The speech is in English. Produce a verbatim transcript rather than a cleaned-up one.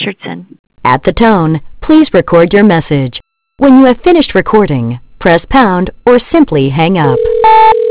Richardson. At the tone, please record your message. When you have finished recording, press pound or simply hang up.